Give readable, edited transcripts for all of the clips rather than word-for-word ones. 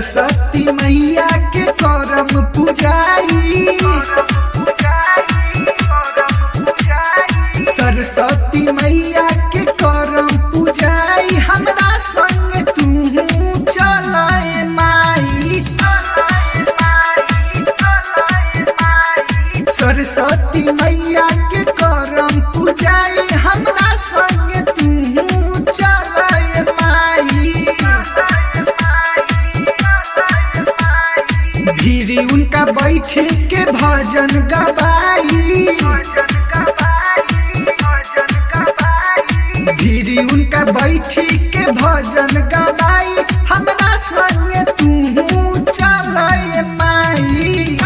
सरस्वती मैया के करम पूजाई, सरस्वती मैया के करम पूजाई। हमरा संग तू चलाए माई, सरस्वती मैया के करम पूजाई। हमरा संग तू चलाए माई, भीरी उनका बैठे के भजन गवाई, भीरी उनका बैठी के भजन गवाई। हमरा संग तू चलाए माई,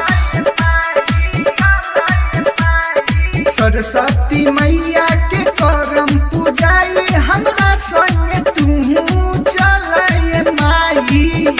सरस्वती मैया के करम पूजाई। हमरा संग तू चलाए माई।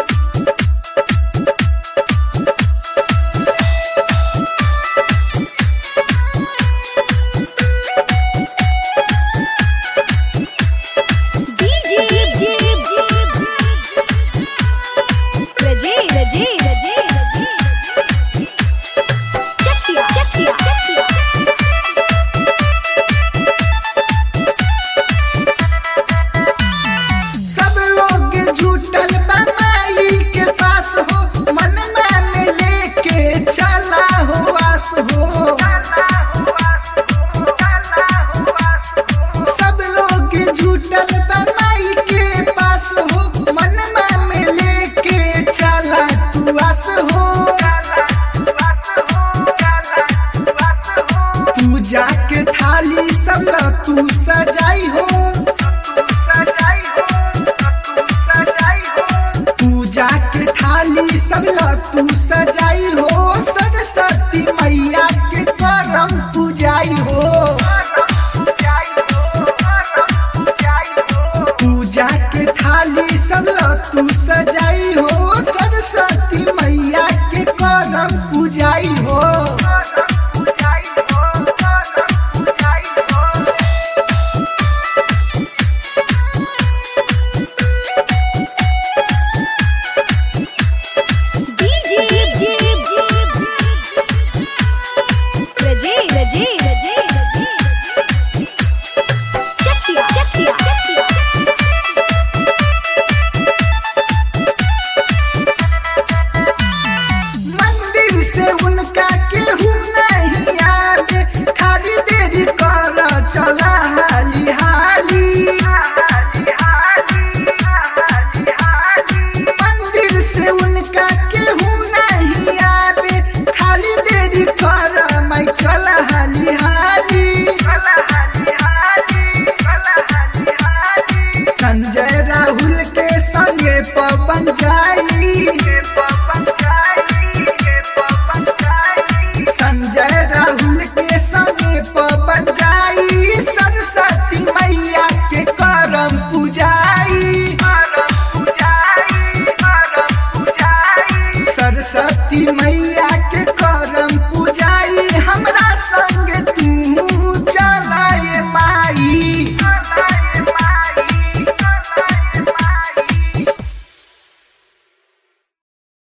सब लोग जुटल बा माई के पास हो, मनवा में लेके चला तू आस हो। पूजा के थाली सब ला तू सजाई हो, पूजा के थाली सब ला तू सजाई हो। सरस्वती मैया के करम पूजाई हो, पूजा के थाली सब ला तू सजाई हो। सरस्वती मैया के करम पूजाई हो। मंदिर से उनका केहू नहीं आवे, खाली देरी कर चला हाली हाली। मंदिर से उनका केहू नहीं आवे, खाली देरी कर मैं चला हाली हाली।